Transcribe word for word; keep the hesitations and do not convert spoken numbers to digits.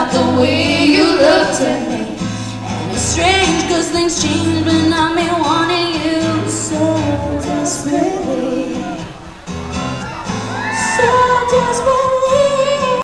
about the way you looked at me. And it's strange cause things change, but not me.